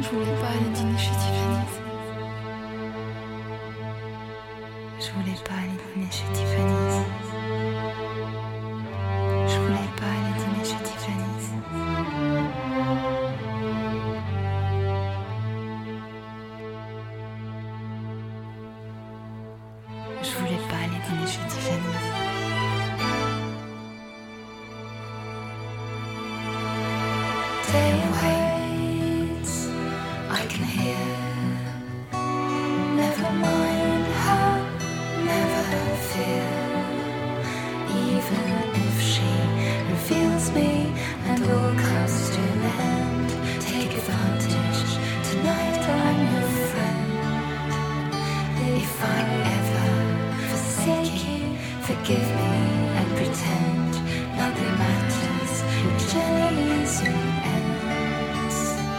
Je voulais pas aller dîner chez Tiffany's. Je voulais pas aller dîner chez Tiffany's. Je voulais pas aller dîner chez Tiffany's. Je voulais pas aller dîner chez Tiffany's. Day waits, I can hear. Never mind her, never fear. Even if she reveals me and all comes to an end, take advantage. Tonight I'm your friend. If I ever forsake you, forgive me and pretend nothing matters. Your journey soon ends.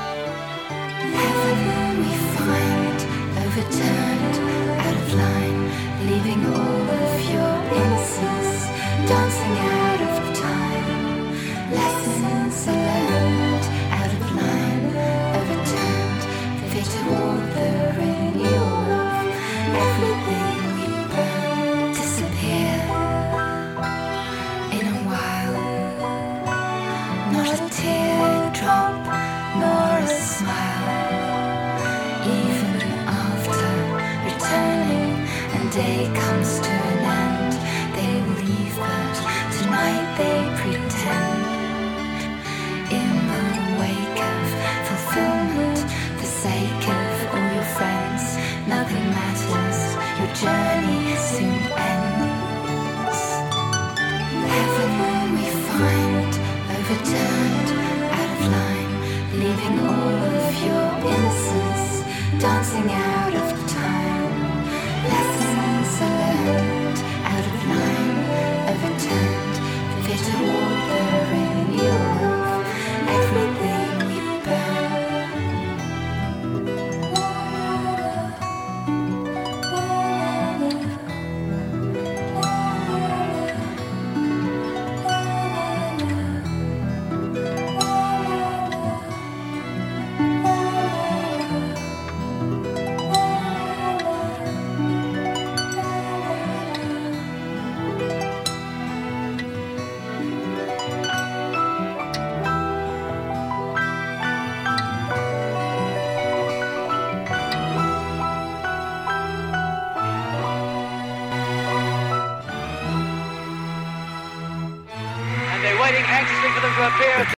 Heaven we find overturned, out of line, leaving all of your innocence dancing out of time. Lessons are learned, out of line, overturned, fit toward the renewal of everything we burn. Disappear in a while, not a teardrop nor a smile. Even after returning and day comes to an end, they leave, but tonight they pretend. In the wake of fulfillment, for sake of all your friends, nothing matters, your journey soon ends. Heaven we find overturned, out of line, leaving all of your innocence dancing out of time. Lessons are learned, out of line, overturned, fit toward the renewal of everything we burn. And they're waiting anxiously for them to appear.